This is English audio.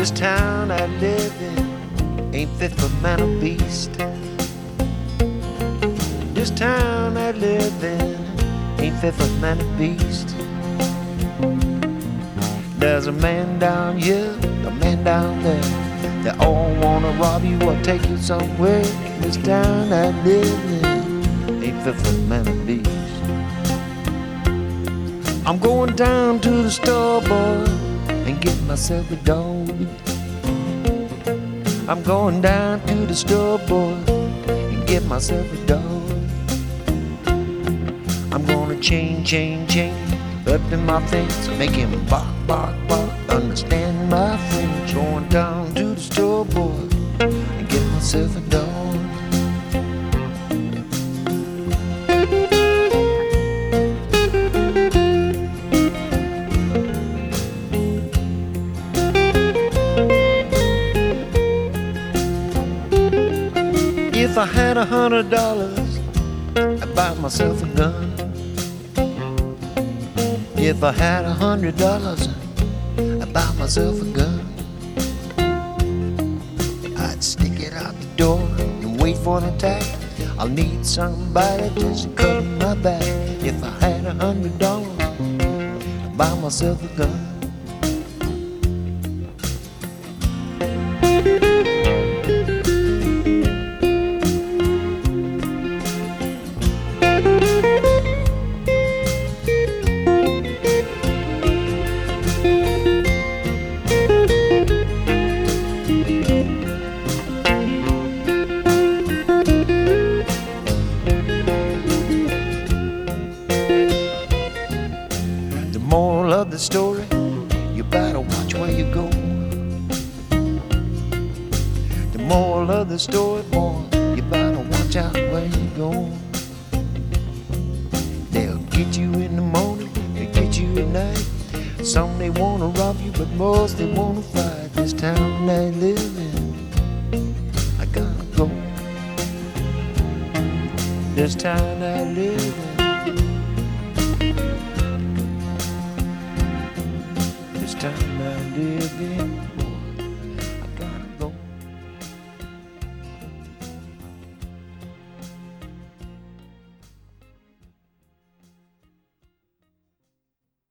This town I live in ain't fit for man or beast. This town I live in ain't fit for man or beast. There's a man down here, a man down there. They all wanna rob you or take you somewhere. This town I live in ain't fit for man or beast. I'm going down to the store, boy, and get myself a dog. I'm going down to the store, boy, and get myself a dog. I'm gonna chain up in my fence, make him bark, bark, bark, understand my French. Going down to the store, boy, and get myself a dog. If I had $100, I'd buy myself a gun. If I had $100, I'd buy myself a gun. I'd stick it out the door and wait for an attack. I'll need somebody just to cover my back. If I had $100, I'd buy myself a gun. Moral of the story, you better watch where you go. The moral of the story, boy, you better watch out where you go. They'll get you in the morning, they'll get you at night. Some they wanna rob you, but most they wanna fight. This town I live in, I gotta go. This town I live in, this town I live in.